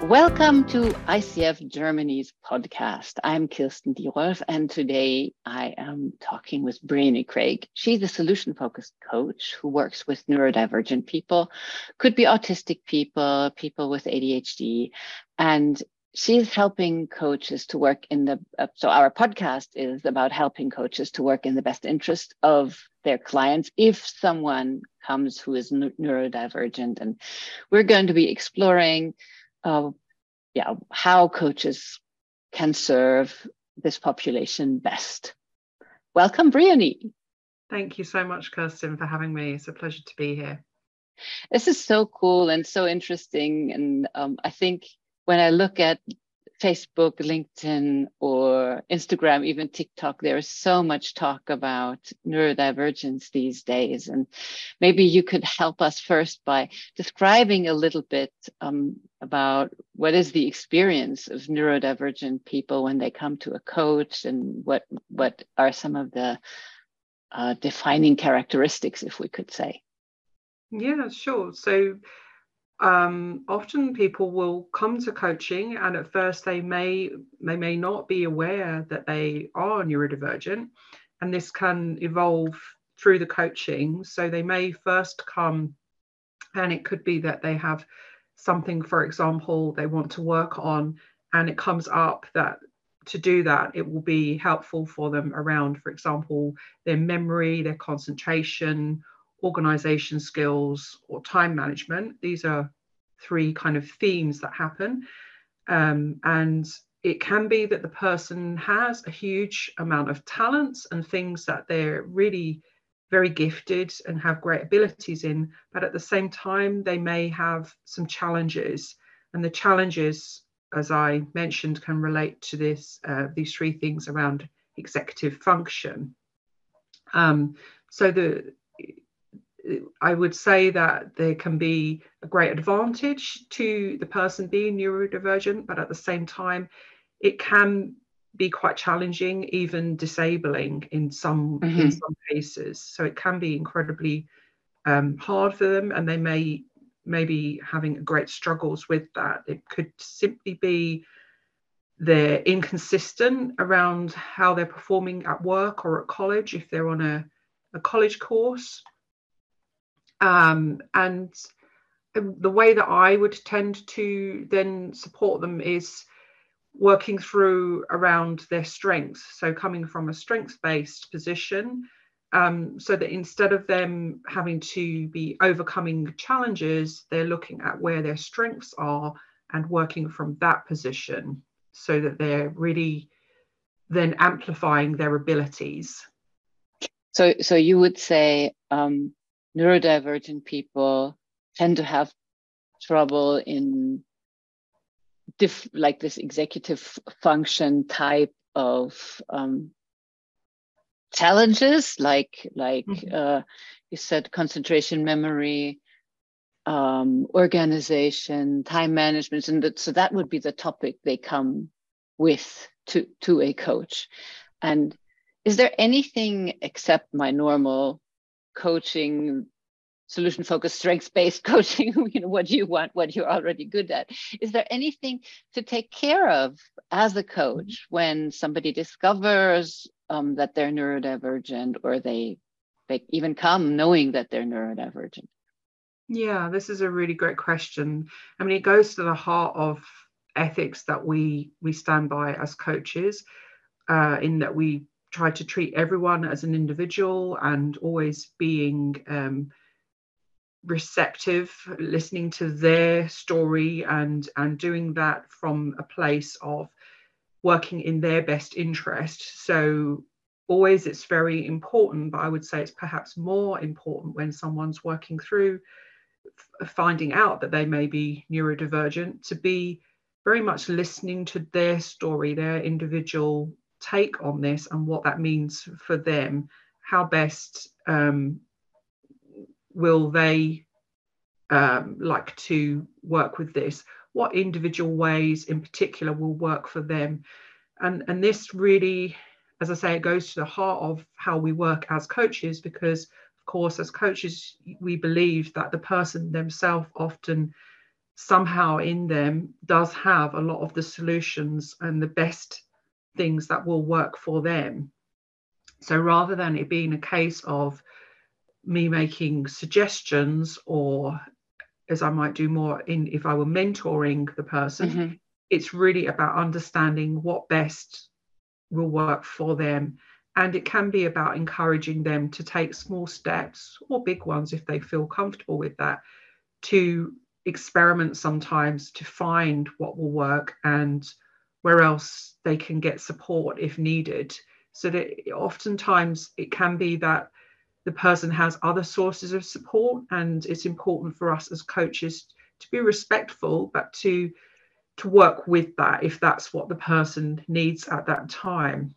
Welcome to ICF Germany's podcast. I'm Kirsten Dierolf, and today I am talking with Briony Craig. She's a solution-focused coach who works with neurodivergent people, could be autistic people, people with ADHD, and she's helping coaches to work in the, so our podcast is about helping coaches to work in the best interest of their clients if someone comes who is neurodivergent. And we're going to be exploring how coaches can serve this population best. Welcome, Briony. Thank you so much, Kirsten, for having me. It's a pleasure to be here. This is so cool and so interesting. And I think when I look at Facebook, LinkedIn, or Instagram, even TikTok, there is so much talk about neurodivergence these days. And maybe you could help us first by describing a little bit about what is the experience of neurodivergent people when they come to a coach, and what are some of the defining characteristics, if we could say. Yeah, sure. So often people will come to coaching, and at first they may not be aware that they are neurodivergent, and this can evolve through the coaching. So they may first come, and it could be that they have something, for example, they want to work on, and it comes up that to do that, it will be helpful for them around, for example, their memory, their concentration, organization skills, or time management. These are three kind of themes that happen. And it can be that the person has a huge amount of talents and things that they're really very gifted and have great abilities in, but at the same time, they may have some challenges. And the challenges, as I mentioned, can relate to these three things around executive function. I would say that there can be a great advantage to the person being neurodivergent, but at the same time, it can be quite challenging, even disabling in some cases. So it can be incredibly hard for them, and they may be having great struggles with that. It could simply be they're inconsistent around how they're performing at work or at college if they're on a college course. And the way that I would tend to then support them is working through around their strengths. So coming from a strengths-based position, so that instead of them having to be overcoming challenges, they're looking at where their strengths are and working from that position, so that they're really then amplifying their abilities. So you would say neurodivergent people tend to have trouble in like this executive function type of challenges, like you said, concentration, memory, organization, time management, and so that would be the topic they come with to a coach. And is there anything except my normal coaching, solution-focused, strengths-based coaching, what you want, what you're already good at? Is there anything to take care of as a coach when somebody discovers that they're neurodivergent, or they even come knowing that they're neurodivergent? Yeah, this is a really great question. I mean, it goes to the heart of ethics that we stand by as coaches, in that we try to treat everyone as an individual, and always being receptive, listening to their story, and doing that from a place of working in their best interest. So always it's very important, but I would say it's perhaps more important when someone's working through finding out that they may be neurodivergent, to be very much listening to their story, their individual take on this, and what that means for them. How best will they like to work with this? What individual ways in particular will work for them? And this really, as I say, it goes to the heart of how we work as coaches, because of course, as coaches, we believe that the person themselves often somehow in them does have a lot of the solutions and the best things that will work for them. So rather than it being a case of me making suggestions, or as I might do more in if I were mentoring the person, it's really about understanding what best will work for them. And it can be about encouraging them to take small steps, or big ones if they feel comfortable with that, to experiment sometimes to find what will work and where else they can get support if needed. So that oftentimes it can be that the person has other sources of support, and it's important for us as coaches to be respectful, but to work with that if that's what the person needs at that time.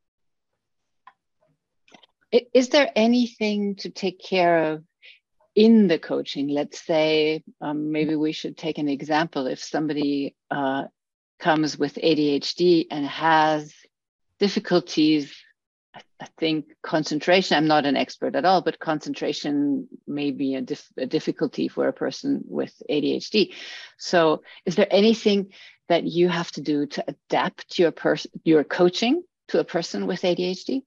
Is there anything to take care of in the coaching? Let's say, maybe we should take an example. If somebody comes with ADHD and has difficulties, I think concentration, I'm not an expert at all, but concentration may be a difficulty for a person with ADHD. So is there anything that you have to do to adapt your coaching to a person with ADHD?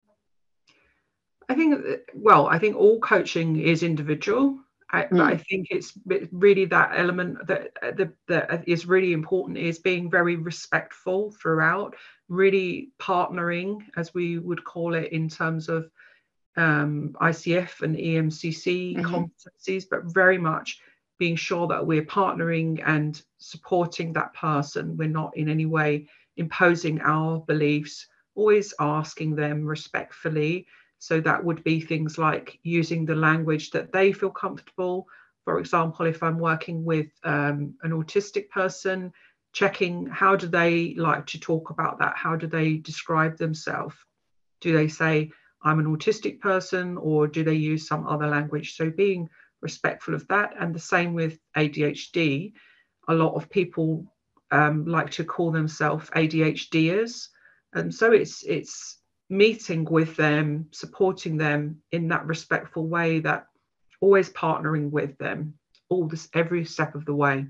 I think all coaching is individual. But I think it's really that element that is really important, is being very respectful throughout, really partnering, as we would call it, in terms of ICF and EMCC competencies, but very much being sure that we're partnering and supporting that person. We're not in any way imposing our beliefs, always asking them respectfully. So that would be things like using the language that they feel comfortable. For example, if I'm working with an autistic person, checking how do they like to talk about that? How do they describe themselves? Do they say, I'm an autistic person, or do they use some other language? So being respectful of that. And the same with ADHD. A lot of people like to call themselves ADHDers. And so it's meeting with them, supporting them in that respectful way, that always partnering with them every step of the way.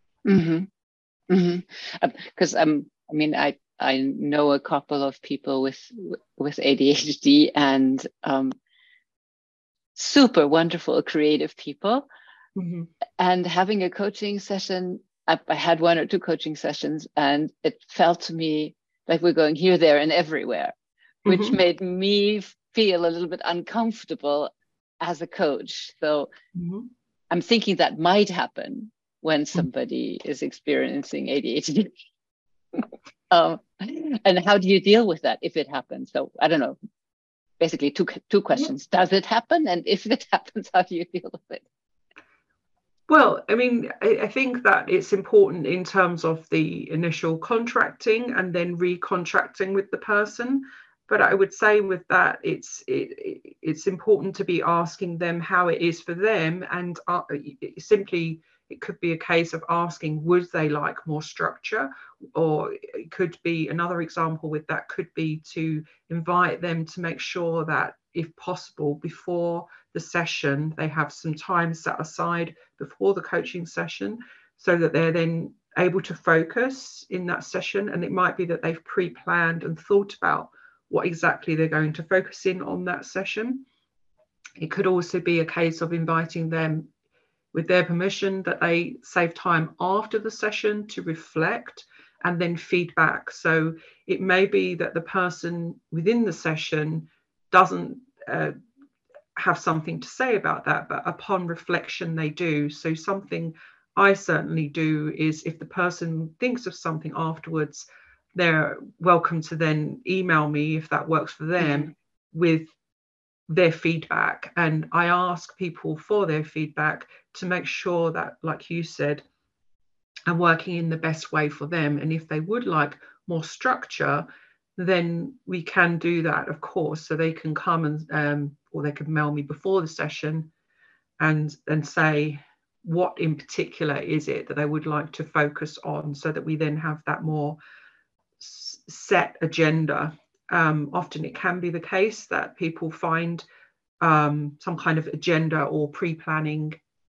Because I mean, I know a couple of people with ADHD, and super wonderful, creative people. And having a coaching session, I had 1 or 2 coaching sessions, and it felt to me like we're going here, there, and everywhere, which made me feel a little bit uncomfortable as a coach. So I'm thinking that might happen when somebody is experiencing ADHD. And how do you deal with that if it happens? So I don't know, basically two questions. Does it happen? And if it happens, how do you deal with it? Well, I mean, I think that it's important in terms of the initial contracting and then recontracting with the person. But I would say with that, it's important to be asking them how it is for them. And simply, it could be a case of asking, would they like more structure? Or it could be, another example with that could be to invite them to make sure that, if possible, before the session, they have some time set aside before the coaching session, so that they're then able to focus in that session. And it might be that they've pre-planned and thought about what exactly they're going to focus in on that session. It could also be a case of inviting them, with their permission, that they save time after the session to reflect and then feedback. So it may be that the person within the session doesn't have something to say about that, but upon reflection they do. So something I certainly do is, if the person thinks of something afterwards, they're welcome to then email me, if that works for them, with their feedback. And I ask people for their feedback to make sure that, like you said, I'm working in the best way for them. And if they would like more structure, then we can do that, of course. So they can come and or they can mail me before the session and say what in particular is it that they would like to focus on, so that we then have that more set agenda. Often it can be the case that people find some kind of agenda or pre-planning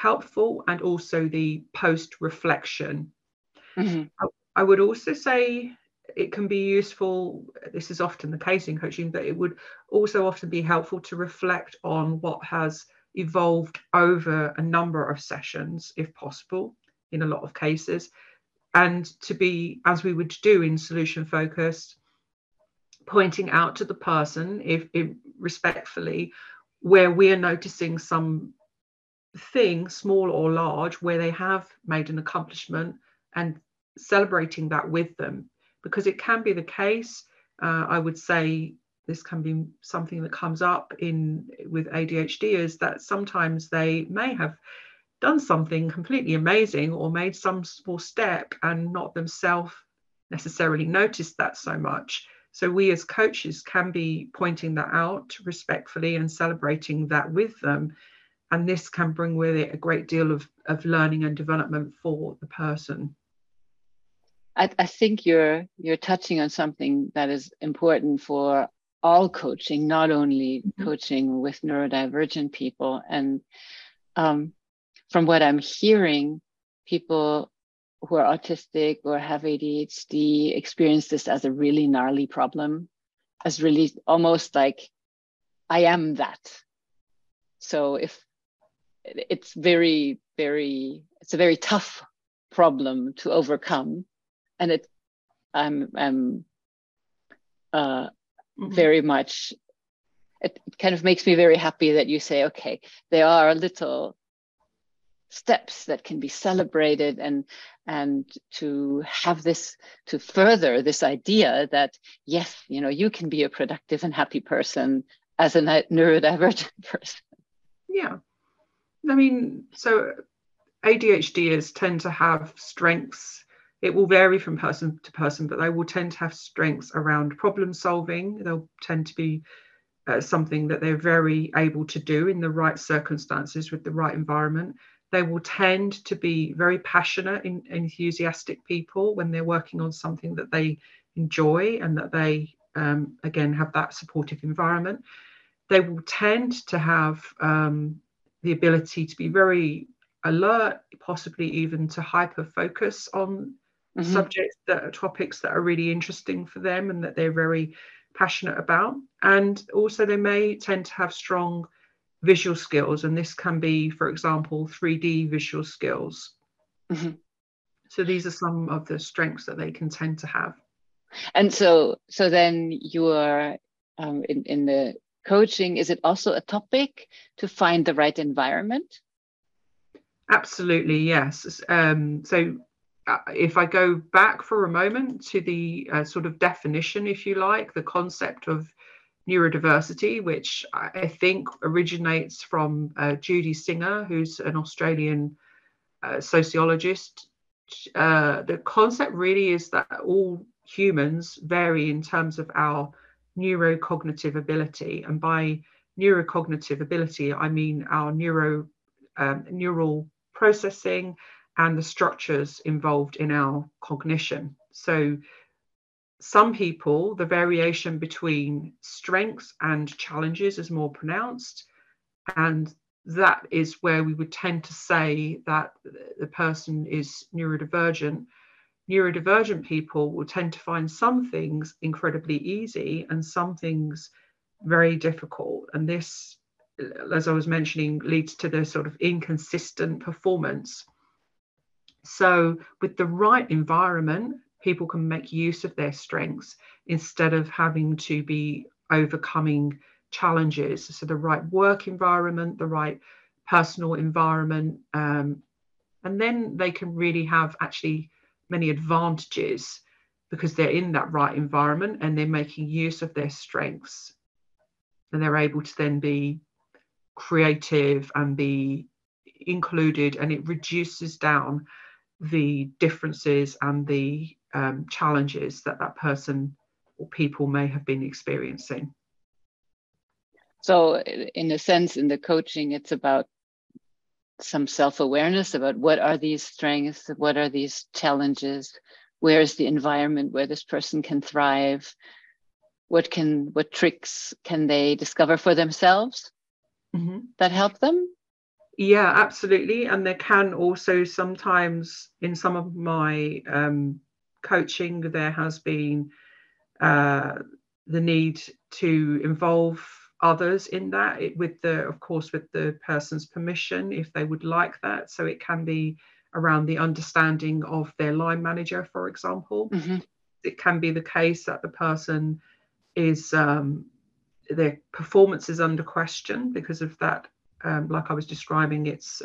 helpful, and also the post reflection. Mhm. I would also say it can be useful, this is often the case in coaching, but it would also often be helpful to reflect on what has evolved over a number of sessions, if possible, in a lot of cases, and to be, as we would do in solution focused, pointing out to the person, if respectfully, where we are noticing some thing, small or large, where they have made an accomplishment, and celebrating that with them. Because it can be the case, I would say this can be something that comes up with ADHD, is that sometimes they may have done something completely amazing or made some small step and not themselves necessarily noticed that so much. So we as coaches can be pointing that out respectfully and celebrating that with them. And this can bring with it a great deal of learning and development for the person. I think you're touching on something that is important for all coaching, not only coaching with neurodivergent people. And from what I'm hearing, people who are autistic or have ADHD experience this as a really gnarly problem, as really almost like, I am that. So if it's very, it's a very tough problem to overcome. And I'm very much, it kind of makes me very happy that you say, okay, there are little steps that can be celebrated, and to have this, to further this idea that, yes, you can be a productive and happy person as a neurodivergent person. Yeah. I mean, so ADHDers tend to have strengths. It will vary from person to person, but they will tend to have strengths around problem solving. They'll tend to be something that they're very able to do in the right circumstances with the right environment. They will tend to be very passionate and enthusiastic people when they're working on something that they enjoy and that they, again, have that supportive environment. They will tend to have the ability to be very alert, possibly even to hyper focus on subjects that are topics that are really interesting for them and that they're very passionate about. And also they may tend to have strong visual skills, and this can be, for example, 3D visual skills. So these are some of the strengths that they can tend to have. And so then you are in the coaching, is it also a topic to find the right environment? Absolutely, yes. So if I go back for a moment to the sort of definition, if you like, the concept of neurodiversity, which I think originates from Judy Singer, who's an Australian sociologist. The concept really is that all humans vary in terms of our neurocognitive ability. And by neurocognitive ability, I mean our neural processing and the structures involved in our cognition. So some people, the variation between strengths and challenges is more pronounced, and that is where we would tend to say that the person is neurodivergent. Neurodivergent people will tend to find some things incredibly easy and some things very difficult. And this, as I was mentioning, leads to the sort of inconsistent performance. So with the right environment, people can make use of their strengths instead of having to be overcoming challenges. So the right work environment, the right personal environment, and then they can really have actually many advantages because they're in that right environment and they're making use of their strengths, and they're able to then be creative and be included, and it reduces down the differences and the challenges that person or people may have been experiencing. So in a sense, in the coaching, it's about some self-awareness about what are these strengths, what are these challenges, where is the environment where this person can thrive, what tricks can they discover for themselves that help them? Yeah, absolutely. And there can also sometimes, in some of my coaching, there has been uh, the need to involve others in that, with the, of course, with the person's permission, if they would like that. So it can be around the understanding of their line manager, for example. Mm-hmm. It can be the case that the person is their performance is under question because of that. Like I was describing, it's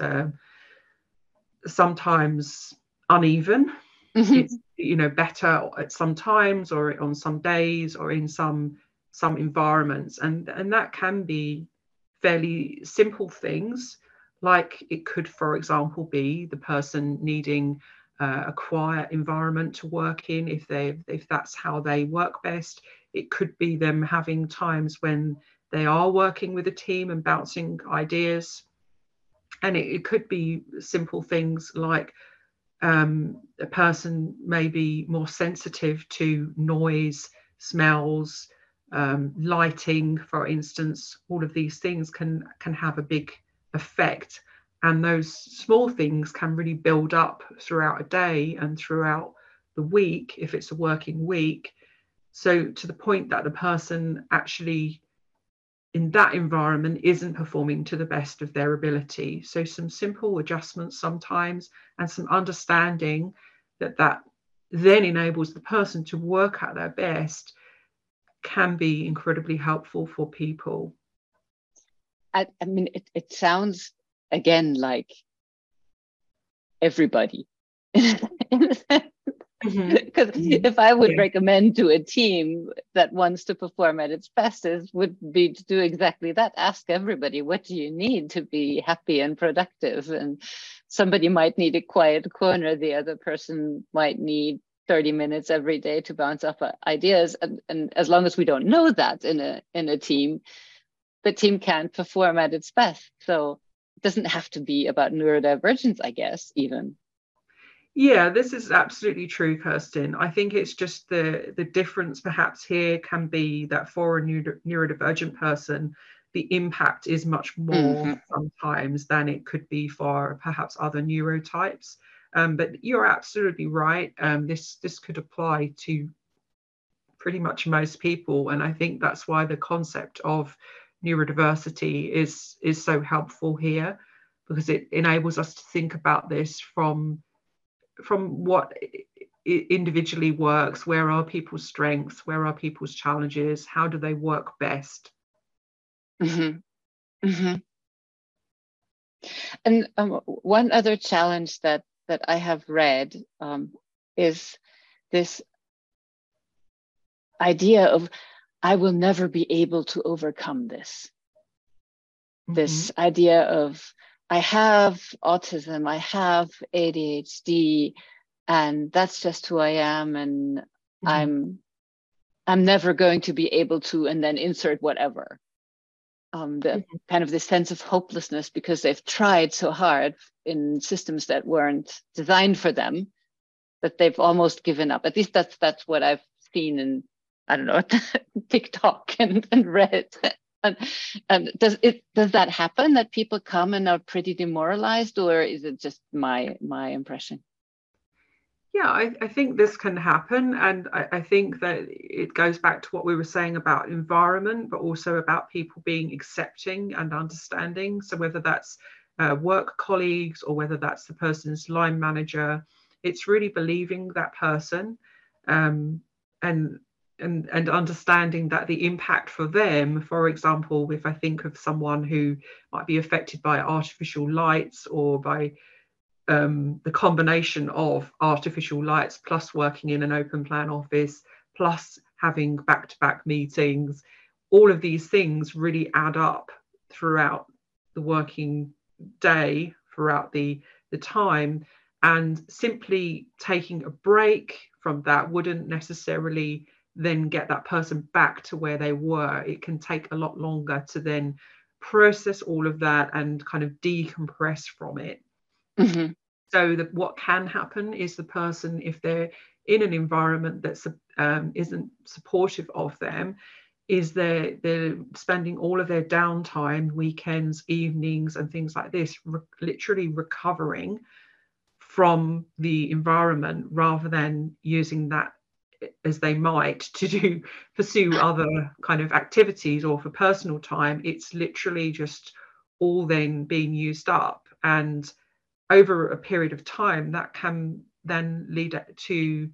sometimes uneven. Mm-hmm. It's, better at some times, or on some days, or in some environments, and that can be fairly simple things, like it could, for example, be the person needing a quiet environment to work in, if that's how they work best. It could be them having times when they are working with a team and bouncing ideas, and it could be simple things like a person may be more sensitive to noise, smells, lighting, for instance. All of these things can have a big effect, and those small things can really build up throughout a day and throughout the week if it's a working week. So to the point that the person actually in that environment isn't performing to the best of their ability. So some simple adjustments sometimes, and some understanding that then enables the person to work at their best, can be incredibly helpful for people. I mean, it sounds again like everybody. Because if I would Yeah. recommend to a team that wants to perform at its best, it would be to do exactly that. Ask everybody, what do you need to be happy and productive? And somebody might need a quiet corner. The other person might need 30 minutes every day to bounce off ideas. And as long as we don't know that in a team, the team can't perform at its best. So it doesn't have to be about neurodivergence, I guess, even. Yeah, this is absolutely true, Kirsten. I think it's just the difference perhaps here can be that for a neurodivergent person, the impact is much more Mm-hmm. sometimes than it could be for perhaps other neurotypes. But you're absolutely right. This could apply to pretty much most people, and I think that's why the concept of neurodiversity is so helpful here, because it enables us to think about this from what individually works. Where are people's strengths? Where are people's challenges? How do they work best? Mm-hmm. Mm-hmm. And one other challenge that I have read is this idea of I will never be able to overcome this. Mm-hmm. This idea of I have autism, I have ADHD, and that's just who I am, and Mm-hmm. I'm I'm never going to be able to, and then insert whatever. The Mm-hmm. kind of this sense of hopelessness because they've tried so hard in systems that weren't designed for them that they've almost given up. At least that's what I've seen in, I don't know, TikTok and read. And, and does that happen, that people come and are pretty demoralized, or is it just my impression? Yeah, I think this can happen. And I think that it goes back to what we were saying about environment, but also about people being accepting and understanding. So whether that's work colleagues, or whether that's the person's line manager, it's really believing that person, um, and and understanding that the impact for them, for example, if I think of someone who might be affected by artificial lights, or by the combination of artificial lights, plus working in an open plan office, plus having back-to-back meetings, all of these things really add up throughout the working day, throughout the time. And simply taking a break from that wouldn't necessarily then get that person back to where they were. It can take a lot longer to then process all of that and kind of decompress from it. Mm-hmm. So that what can happen is the person, if they're in an environment that isn't supportive of them, is they're spending all of their downtime, weekends, evenings, and things like this, literally recovering from the environment rather than using that as they might to pursue other kind of activities or for personal time. It's literally just all then being used up, and over a period of time that can then lead to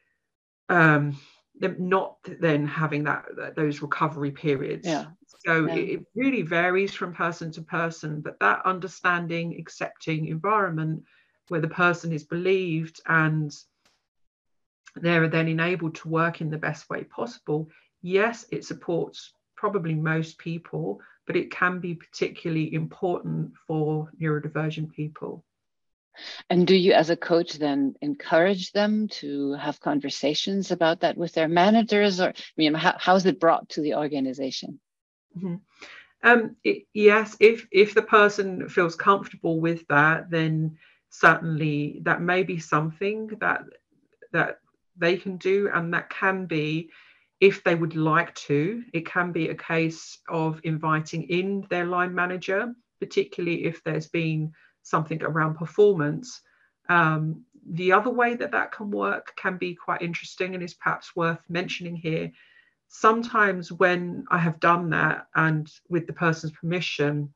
them not then having those recovery periods. So it really varies from person to person, but that understanding, accepting environment where the person is believed and they're then enabled to work in the best way possible. Yes, it supports probably most people, but it can be particularly important for neurodivergent people. And do you, as a coach, then encourage them to have conversations about that with their managers, or how is it brought to the organization? Mm-hmm. Yes, if the person feels comfortable with that, then certainly that may be something that they can do, and that can be, if they would like to, it can be a case of inviting in their line manager, particularly if there's been something around performance. The other way that can work can be quite interesting and is perhaps worth mentioning here. Sometimes when I have done that, and with the person's permission,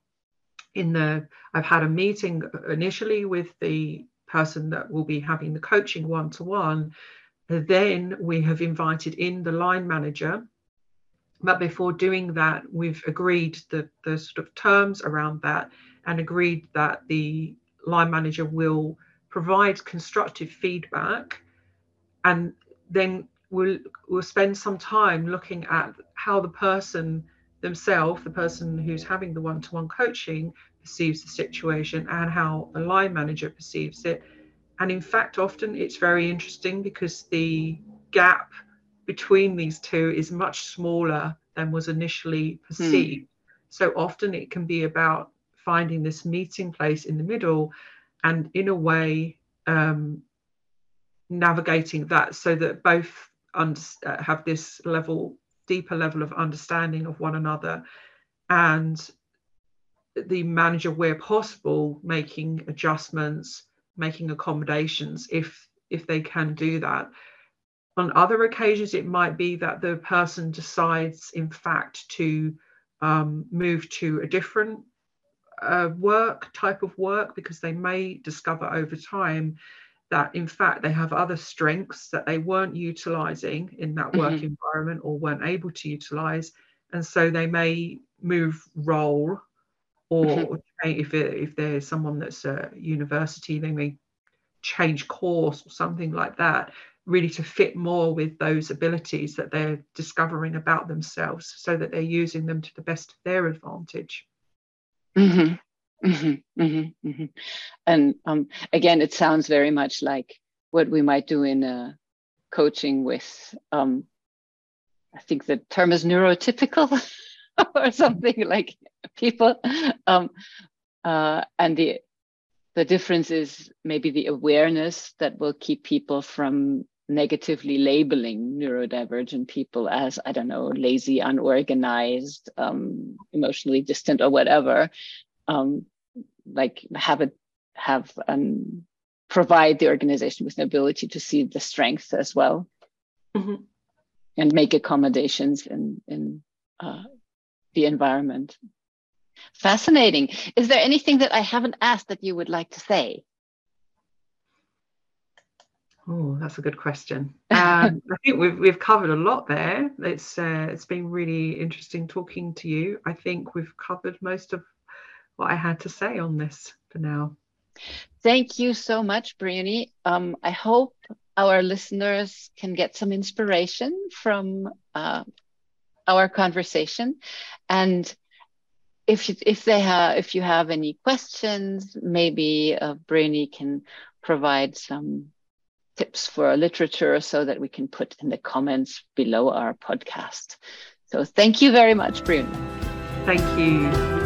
I've had a meeting initially with the person that will be having the coaching one-to-one. Then we have invited in the line manager. But before doing that, we've agreed the sort of terms around that, and agreed that the line manager will provide constructive feedback, and then we'll spend some time looking at how the person themselves, the person who's having the one-to-one coaching, perceives the situation and how the line manager perceives it. And in fact, often it's very interesting because the gap between these two is much smaller than was initially perceived. So often it can be about finding this meeting place in the middle, and in a way navigating that so that both have this deeper level of understanding of one another, and the manager, where possible, making adjustments, making accommodations if they can do that. On other occasions, it might be that the person decides, in fact, to move to a different type of work, because they may discover over time that, in fact, they have other strengths that they weren't utilizing in that work environment or weren't able to utilize. And so they may move role, or if there's someone that's at university, they may change course or something like that, really to fit more with those abilities that they're discovering about themselves, so that they're using them to the best of their advantage. And again, it sounds very much like what we might do in coaching with, I think the term is neurotypical or something, like people. And the difference is maybe the awareness that will keep people from negatively labeling neurodivergent people as, I don't know, lazy, unorganized, emotionally distant, or whatever. Like provide the organization with the ability to see the strengths as well, and make accommodations in the environment. Fascinating. Is there anything that I haven't asked that you would like to say? Oh, that's a good question. I think we've covered a lot there. It's been really interesting talking to you. I think we've covered most of what I had to say on this for now. Thank you so much, Bríony. I hope our listeners can get some inspiration from our conversation, and if you have any questions, maybe Bríony can provide some tips for literature so that we can put in the comments below our podcast. So thank you very much, Bríony. Thank you.